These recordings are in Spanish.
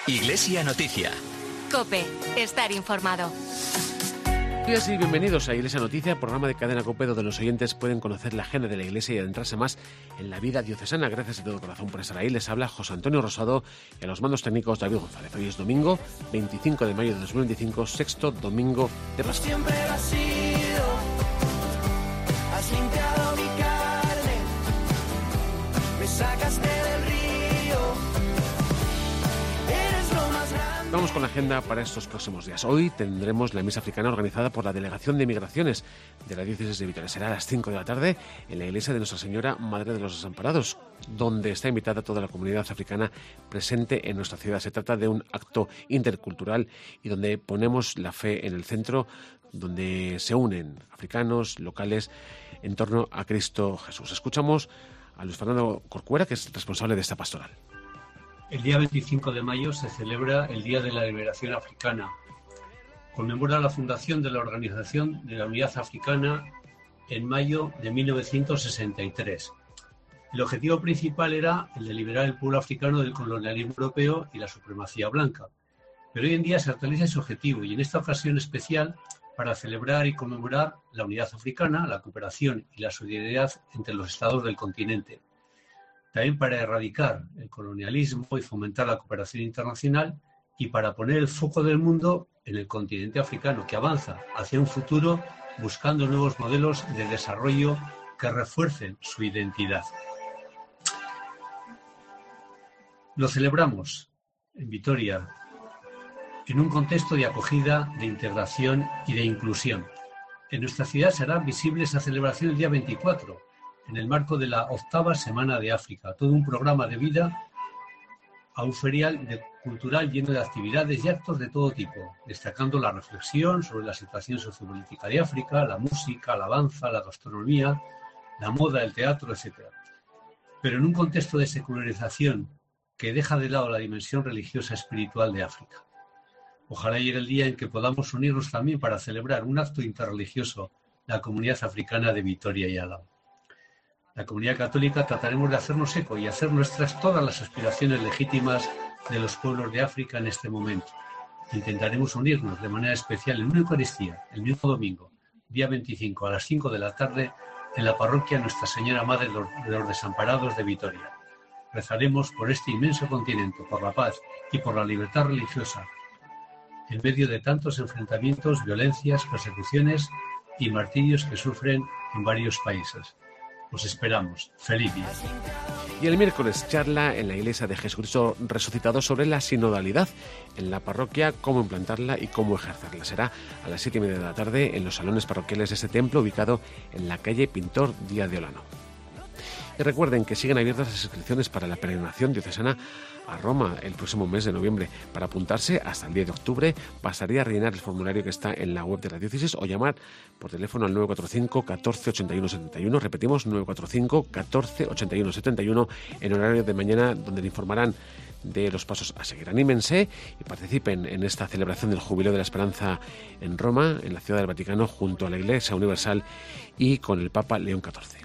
Iglesia Noticia. COPE. Estar informado. Buenos días y bienvenidos a Iglesia Noticia, programa de Cadena COPE donde los oyentes pueden conocer la agenda de la Iglesia y adentrarse más en la vida diocesana. Gracias de todo corazón por estar ahí. Les habla José Antonio Rosado y a los mandos técnicos David González. Hoy es domingo, 25 de mayo de 2025, sexto domingo de Pascua. Siempre lo has sido, has limpiado mi carne, me sacaste del río, eres lo más grande. Vamos con la agenda para estos próximos días. Hoy tendremos la misa africana organizada por la Delegación de Migraciones de la Diócesis de Vitoria. Será a las 5 de la tarde en la iglesia de Nuestra Señora Madre de los Desamparados, donde está invitada toda la comunidad africana presente en nuestra ciudad. Se trata de un acto intercultural y donde ponemos la fe en el centro, donde se unen africanos, locales, en torno a Cristo Jesús. Escuchamos a Luis Fernando Corcuera, que es responsable de esta pastoral. El día 25 de mayo se celebra el Día de la Liberación Africana. Conmemora la fundación de la Organización de la Unidad Africana en mayo de 1963. El objetivo principal era el de liberar el pueblo africano del colonialismo europeo y la supremacía blanca. Pero hoy en día se actualiza ese objetivo y en esta ocasión especial para celebrar y conmemorar la unidad africana, la cooperación y la solidaridad entre los estados del continente. También para erradicar el colonialismo y fomentar la cooperación internacional y para poner el foco del mundo en el continente africano, que avanza hacia un futuro buscando nuevos modelos de desarrollo que refuercen su identidad. Lo celebramos en Vitoria, en un contexto de acogida, de integración y de inclusión. En nuestra ciudad será visible esa celebración el día 24, en el marco de la 8ª Semana de África, todo un programa de vida a un ferial cultural lleno de actividades y actos de todo tipo, destacando la reflexión sobre la situación sociopolítica de África, la música, la danza, la gastronomía, la moda, el teatro, etc. Pero en un contexto de secularización que deja de lado la dimensión religiosa espiritual de África. Ojalá llegue el día en que podamos unirnos también para celebrar un acto interreligioso la comunidad africana de Vitoria y Álava. La comunidad católica trataremos de hacernos eco y hacer nuestras todas las aspiraciones legítimas de los pueblos de África en este momento. Intentaremos unirnos de manera especial en una Eucaristía, el mismo domingo, día 25 a las 5 de la tarde, en la parroquia Nuestra Señora Madre de los Desamparados de Vitoria. Rezaremos por este inmenso continente, por la paz y por la libertad religiosa, en medio de tantos enfrentamientos, violencias, persecuciones y martirios que sufren en varios países. Os esperamos. Feliz día. Y el miércoles charla en la Iglesia de Jesucristo Resucitado sobre la sinodalidad en la parroquia, cómo implantarla y cómo ejercerla. Será a las 7:30 de la tarde en los salones parroquiales de este templo ubicado en la calle Pintor Díaz de Olano. Y recuerden que siguen abiertas las inscripciones para la peregrinación diocesana a Roma el próximo mes de noviembre. Para apuntarse hasta el 10 de octubre bastaría rellenar el formulario que está en la web de la diócesis o llamar por teléfono al 945 14 81 71. Repetimos, 945 14 81 71 en horario de mañana, donde le informarán de los pasos a seguir. Anímense y participen en esta celebración del Jubileo de la Esperanza en Roma, en la Ciudad del Vaticano, junto a la Iglesia Universal y con el Papa León XIV.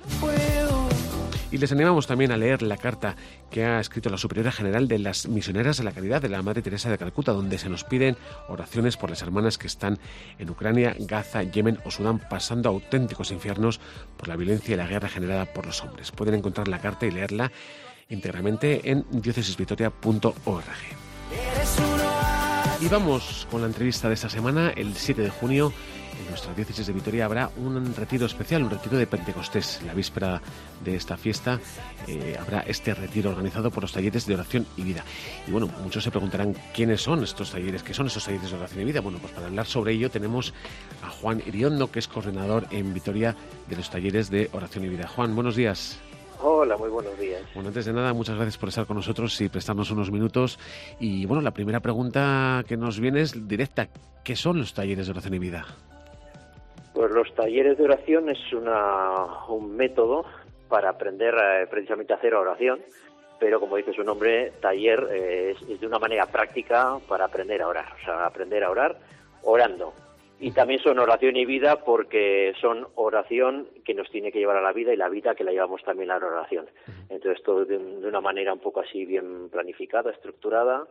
Y les animamos también a leer la carta que ha escrito la Superiora General de las Misioneras de la Caridad de la Madre Teresa de Calcuta, donde se nos piden oraciones por las hermanas que están en Ucrania, Gaza, Yemen o Sudán, pasando auténticos infiernos por la violencia y la guerra generada por los hombres. Pueden encontrar la carta y leerla íntegramente en diocesisvitoria.org. Y vamos con la entrevista de esta semana. El 7 de junio en nuestra diócesis de Vitoria habrá un retiro especial, un retiro de Pentecostés. La víspera de esta fiesta habrá este retiro organizado por los talleres de oración y vida. Y bueno, muchos se preguntarán quiénes son estos talleres, qué son esos talleres de oración y vida. Bueno, pues para hablar sobre ello tenemos a Juan Iriondo, que es coordinador en Vitoria de los talleres de oración y vida. Juan, buenos días. Hola, muy buenos días. Bueno, antes de nada, muchas gracias por estar con nosotros y prestarnos unos minutos. Y bueno, la primera pregunta que nos viene es directa. ¿Qué son los talleres de oración y vida? Pues los talleres de oración es un método para aprender precisamente a hacer oración, pero como dice su nombre, taller es de una manera práctica para aprender a orar, o sea, aprender a orar orando. Y también son oración y vida porque son oración que nos tiene que llevar a la vida y la vida que la llevamos también a la oración. Entonces todo de una manera un poco así bien planificada, estructurada,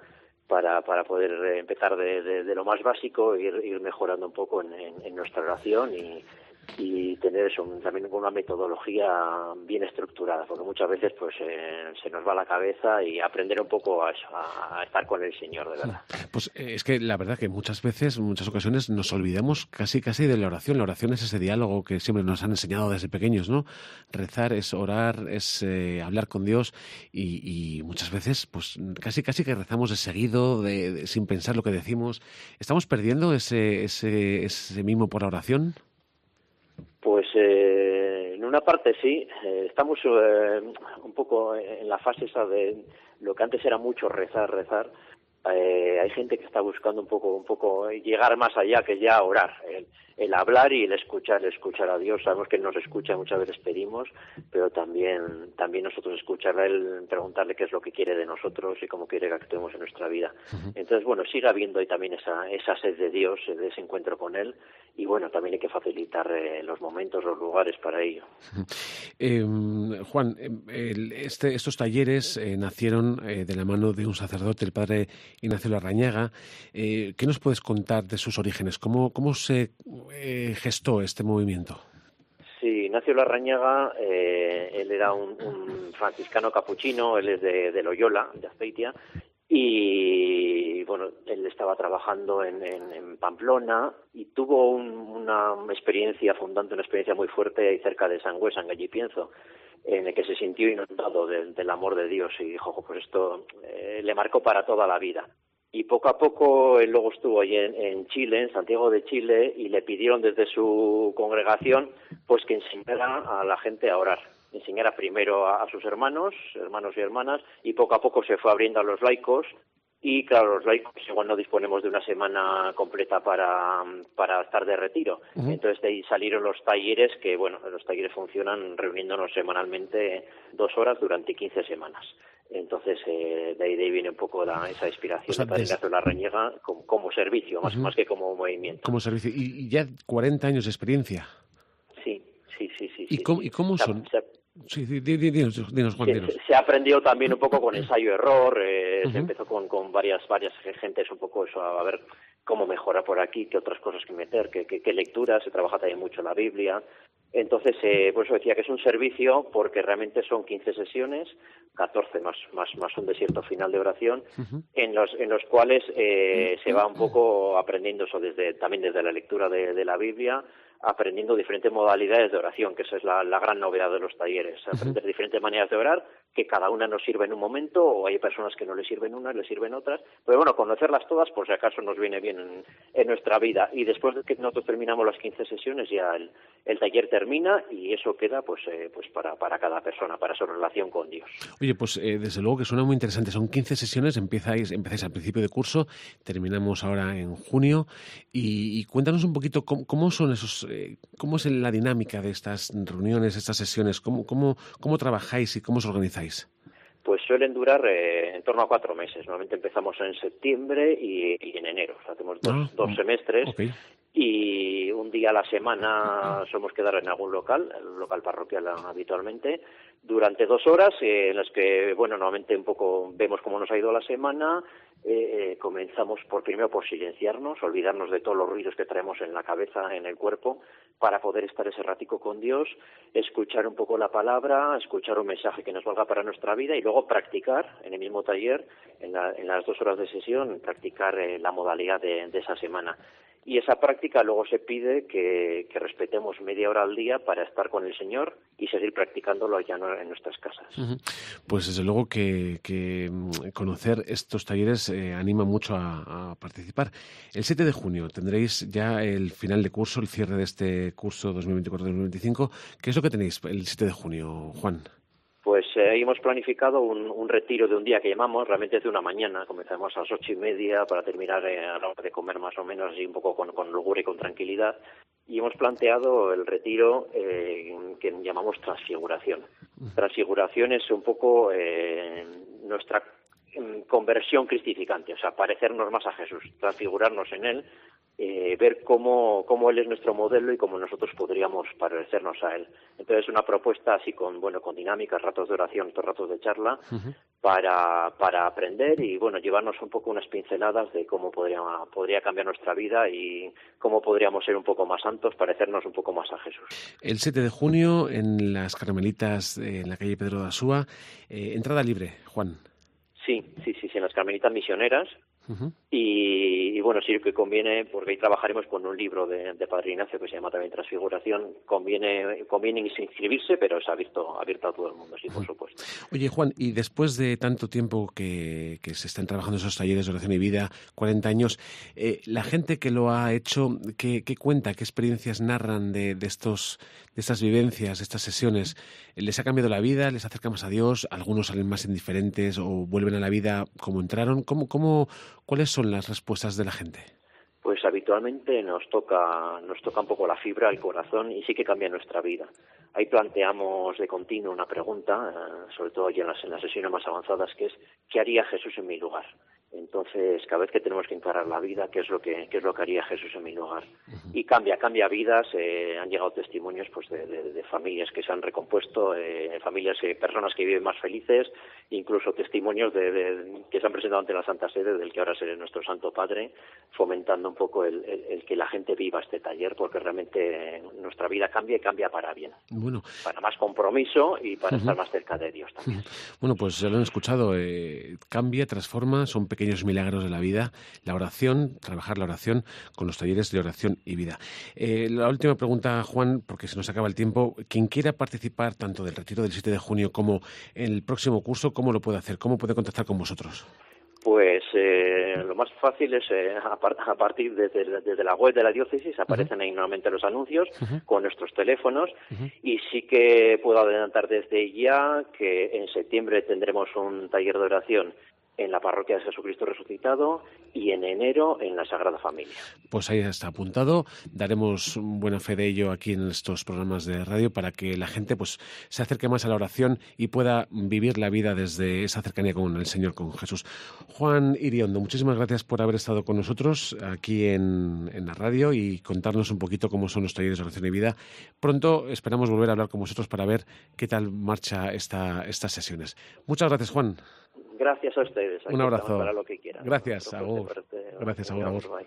para poder empezar de lo más básico, ir mejorando un poco en nuestra oración y tener eso, también una metodología bien estructurada, porque muchas veces pues se nos va la cabeza, y aprender un poco a estar con el Señor, de verdad. Pues es que la verdad que muchas veces, en muchas ocasiones, nos olvidamos casi de la oración. La oración es ese diálogo que siempre nos han enseñado desde pequeños, ¿no? Rezar es orar, es hablar con Dios, y muchas veces pues casi que rezamos de seguido, sin pensar lo que decimos. ¿Estamos perdiendo ese mimo por la oración? Pues en una parte sí, estamos un poco en la fase esa de lo que antes era mucho rezar. Hay gente que está buscando un poco llegar más allá, que ya orar, el hablar y el escuchar a Dios. Sabemos que Él nos escucha, muchas veces pedimos, pero también nosotros escucharle a Él, preguntarle qué es lo que quiere de nosotros y cómo quiere que actuemos en nuestra vida. Entonces, bueno, sigue habiendo ahí también esa sed de Dios, de ese encuentro con Él, y bueno, también hay que facilitar los momentos, los lugares para ello. Juan, estos talleres nacieron de la mano de un sacerdote, el padre Ignacio Larrañaga. ¿Qué nos puedes contar de sus orígenes? ¿Cómo se gestó este movimiento? Sí, Ignacio Larrañaga, él era un franciscano capuchino, él es de Loyola, de Azpeitia, y bueno, él estaba trabajando en Pamplona y tuvo una experiencia fundante, una experiencia muy fuerte ahí cerca de Sangüesa, en Gallipienzo, en el que se sintió inundado del amor de Dios, y dijo, pues esto le marcó para toda la vida. Y poco a poco él luego estuvo allí en Chile, en Santiago de Chile, y le pidieron desde su congregación pues que enseñara a la gente a orar. Enseñara primero a sus hermanos y hermanas, y poco a poco se fue abriendo a los laicos. Y claro, los laicos igual no disponemos de una semana completa para estar de retiro. Entonces de ahí salieron los talleres, que bueno, los talleres funcionan reuniéndonos semanalmente 2 horas durante 15 semanas. Entonces de ahí viene un poco esa inspiración de Ignacio Larrañaga como servicio, más que como movimiento. Como servicio. Y ya 40 años de experiencia. Sí. ¿Y cómo son? Sí, dinos, Juan, dinos. Se ha aprendido también un poco con ensayo-error, se empezó con varias gentes un poco eso, a ver cómo mejorar por aquí, qué otras cosas que meter, qué lecturas, se trabaja también mucho la Biblia. Entonces, por eso decía que es un servicio, porque realmente son 15 sesiones, 14 más un desierto final de oración, en los cuales se va un poco aprendiendo eso también desde la lectura de la Biblia, aprendiendo diferentes modalidades de oración, que esa es la gran novedad de los talleres, aprender diferentes maneras de orar, que cada una nos sirve en un momento, o hay personas que no les sirven unas, les sirven otras, pero bueno, conocerlas todas por si acaso nos viene bien en nuestra vida. Y después de que nosotros terminamos las 15 sesiones, ya el taller termina, y eso queda pues para cada persona, para su relación con Dios. Oye, pues desde luego que suena muy interesante. Son 15 sesiones, empezáis al principio de curso, terminamos ahora en junio, y cuéntanos un poquito cómo son esos, cómo es la dinámica de estas reuniones, estas sesiones, cómo trabajáis y cómo os organizáis. Pues suelen durar en torno a 4 meses. Normalmente empezamos en septiembre y en enero. O sea, hacemos dos semestres. Okay. Y un día a la semana solemos quedar en algún local, el local parroquial habitualmente, durante 2 horas, en las que, bueno, normalmente un poco vemos cómo nos ha ido la semana. Comenzamos primero por silenciarnos, olvidarnos de todos los ruidos que traemos en la cabeza, en el cuerpo, para poder estar ese ratico con Dios, escuchar un poco la palabra, escuchar un mensaje que nos valga para nuestra vida, y luego practicar en el mismo taller, en las 2 horas de sesión, practicar la modalidad de esa semana. Y esa práctica luego se pide que respetemos media hora al día para estar con el Señor y seguir practicándolo allá en nuestras casas. Pues desde luego que conocer estos talleres anima mucho a participar. El 7 de junio tendréis ya el final de curso, el cierre de este curso 2024-2025. ¿Qué es lo que tenéis el 7 de junio, Juan? Pues hemos planificado un retiro de un día que llamamos, realmente es de una mañana, comenzamos a las 8:30 para terminar a la hora de comer más o menos, así un poco con locura y con tranquilidad, y hemos planteado el retiro que llamamos transfiguración. Transfiguración es un poco nuestra conversión cristificante, o sea, parecernos más a Jesús, transfigurarnos en Él, ver cómo Él es nuestro modelo y cómo nosotros podríamos parecernos a Él. Entonces, una propuesta así con dinámicas, ratos de oración, otros ratos de charla, para aprender y, llevarnos un poco unas pinceladas de cómo podría cambiar nuestra vida y cómo podríamos ser un poco más santos, parecernos un poco más a Jesús. El 7 de junio, en las Carmelitas, en la calle Pedro de Asúa, entrada libre, Juan. Sí, en las Carmelitas Misioneras. Y sí que conviene, porque ahí trabajaremos con un libro de Padre Ignacio que se llama también Transfiguración. Conviene inscribirse, pero es abierto a todo el mundo, sí, por supuesto. Oye, Juan, y después de tanto tiempo que se están trabajando esos talleres de oración y vida, 40 años, la gente que lo ha hecho, ¿qué cuenta, qué experiencias narran de estas vivencias, de estas sesiones? ¿Les ha cambiado la vida? ¿Les acerca más a Dios? ¿Algunos salen más indiferentes o vuelven a la vida como entraron? ¿Cuáles son las respuestas de la gente? Pues habitualmente nos toca un poco la fibra, el corazón, y sí que cambia nuestra vida. Ahí planteamos de continuo una pregunta, sobre todo ya en las sesiones más avanzadas, que es ¿qué haría Jesús en mi lugar? Entonces, cada vez que tenemos que encarar la vida, ¿qué es lo que haría Jesús en mi lugar? Y cambia vidas. Han llegado testimonios de familias que se han recompuesto, personas que viven más felices, incluso testimonios que se han presentado ante la Santa Sede, del que ahora será nuestro Santo Padre, fomentando un poco el que la gente viva este taller, porque realmente nuestra vida cambia y cambia para bien. Bueno, para más compromiso y para estar más cerca de Dios también. Bueno, pues ya lo han escuchado, cambia, transforma, son pequeños milagros de la vida, la oración, trabajar la oración con los talleres de oración y vida. La última pregunta, Juan, porque se nos acaba el tiempo. Quien quiera participar tanto del retiro del 7 de junio como en el próximo curso, ¿cómo lo puede hacer? ¿Cómo puede contactar con vosotros? Pues lo más fácil es a partir desde la web de la diócesis, aparecen ahí normalmente los anuncios con nuestros teléfonos, y sí que puedo adelantar desde ya que en septiembre tendremos un taller de oración en la parroquia de Jesucristo Resucitado y en enero en la Sagrada Familia. Pues ahí está apuntado. Daremos buena fe de ello aquí en estos programas de radio para que la gente se acerque más a la oración y pueda vivir la vida desde esa cercanía con el Señor, con Jesús. Juan Iriondo, muchísimas gracias por haber estado con nosotros aquí en la radio y contarnos un poquito cómo son los talleres de oración y vida. Pronto esperamos volver a hablar con vosotros para ver qué tal marcha estas sesiones. Muchas gracias, Juan. Gracias a ustedes. Un abrazo. Para lo que quieran. Gracias, agur. Gracias, agur. Bye.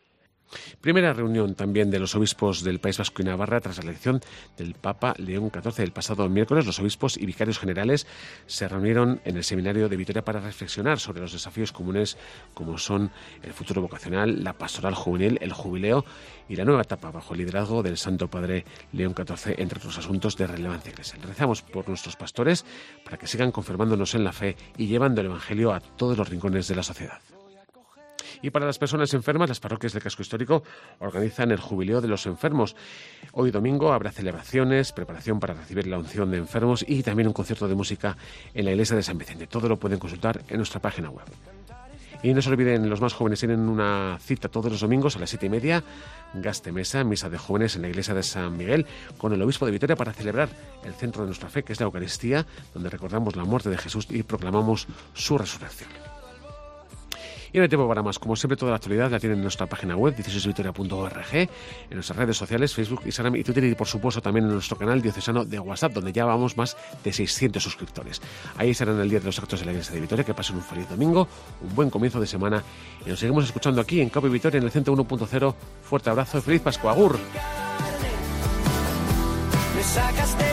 Primera reunión también de los obispos del País Vasco y Navarra tras la elección del Papa León XIV. El pasado miércoles los obispos y vicarios generales se reunieron en el seminario de Vitoria para reflexionar sobre los desafíos comunes como son el futuro vocacional, la pastoral juvenil, el jubileo y la nueva etapa bajo el liderazgo del Santo Padre León XIV, entre otros asuntos de relevancia eclesial. Rezamos por nuestros pastores para que sigan confirmándonos en la fe y llevando el Evangelio a todos los rincones de la sociedad. Y para las personas enfermas, las parroquias del casco histórico organizan el Jubileo de los Enfermos. Hoy domingo habrá celebraciones, preparación para recibir la unción de enfermos y también un concierto de música en la iglesia de San Vicente. Todo lo pueden consultar en nuestra página web. Y no se olviden, los más jóvenes tienen una cita todos los domingos a las 7:30, Gaste Mesa, misa de jóvenes en la iglesia de San Miguel, con el obispo de Vitoria para celebrar el centro de nuestra fe, que es la Eucaristía, donde recordamos la muerte de Jesús y proclamamos su resurrección. Y no hay tiempo para más. Como siempre, toda la actualidad la tienen en nuestra página web, diocesisvitoria.org, en nuestras redes sociales, Facebook, Instagram y Twitter, y por supuesto también en nuestro canal diocesano de WhatsApp, donde ya vamos más de 600 suscriptores. Ahí serán el día de los actos de la iglesia de Vitoria. Que pasen un feliz domingo, un buen comienzo de semana, y nos seguimos escuchando aquí en COPE Vitoria en el 101.0. Fuerte abrazo y feliz Pascua. Agur. Me sacaste